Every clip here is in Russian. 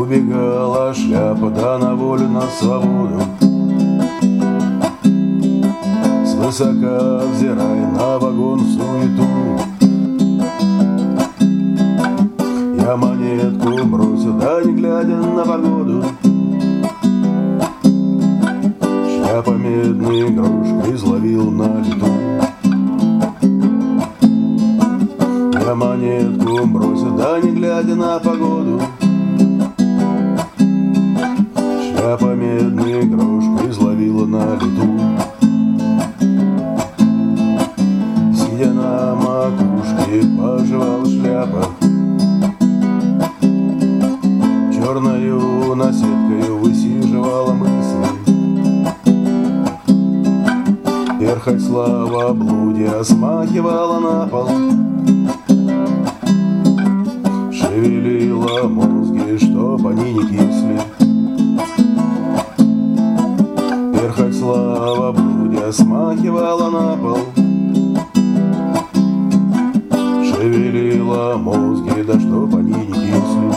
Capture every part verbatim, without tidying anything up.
Убегала шляпа, да на волю, на свободу, свысока взирая на вагон суету. Я монетку бросил, да не глядя на погоду, шляпа медной игрушкой изловил на лету. Я монетку бросил, да не глядя на погоду, шляпа медной игрушкой изловила на лету. Сидя на макушке, пожевала шляпа, черною наседкою высиживала мысли. Перхоть слава блудия смахивала на пол, шевелила мозги, чтоб они не кисли. Перхоть слава блудия смахивала на пол, шевелила мозги, да чтоб они не кисли.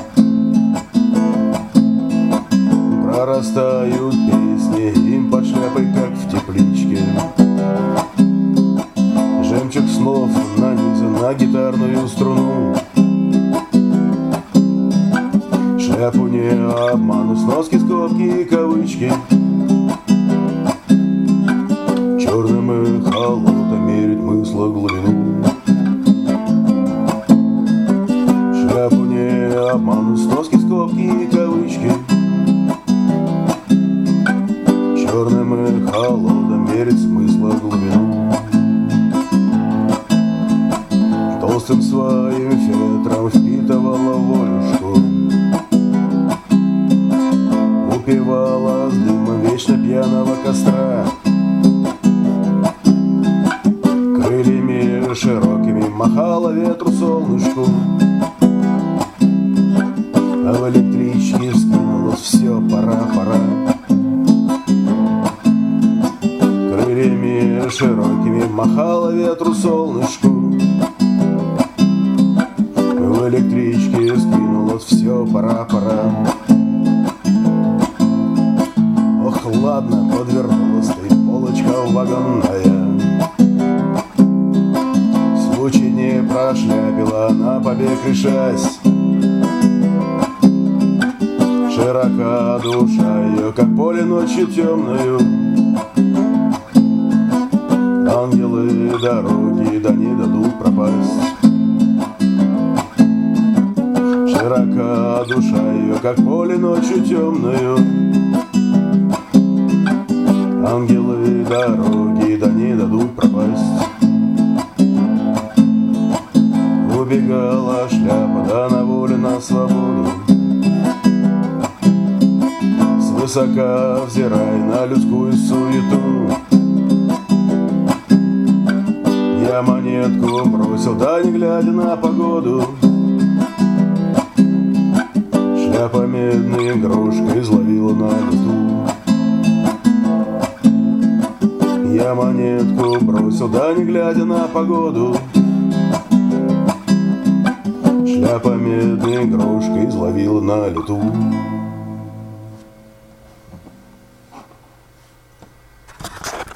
Прорастают песни им под шляпой, как в тепличке. Жемчуг слов нанизан на гитарную струну. Шляпу не обману, сноски, скобки и кавычки. Черным и холодом мерить мысла глубину. Шляпу не обману, сноски, скобки и кавычки. Черным и холодом мерить смысла глубину. Толстым своим фетром впитывала волюшку, упивала с дымом вечно пьяного костра. Крыльями широкими махала ветру солнышку, а в электричке скинулось все, пора, пора. Крыльями широкими махала ветру солнышку, в электричке скинулось все, пора, пора. Ох, ладно, подвернулась ты, полочка вагонная. Случай не прошляпила, на побег решась. Широка душа ее, как поле ночью темною. Ангелы дороги, да не дадут пропасть. Широка душа ее, как поле ночью темною. Ангелы дороги, да не дадут пропасть. Убегала шляпа, да на волю, на свободу, свысока взирая на людскую суету. Я монетку бросил, да не глядя на погоду, шляпа медной игрушкой изловила на лету. Я монетку бросил, да не глядя на погоду, шляпа медной игрушкой изловила на лету.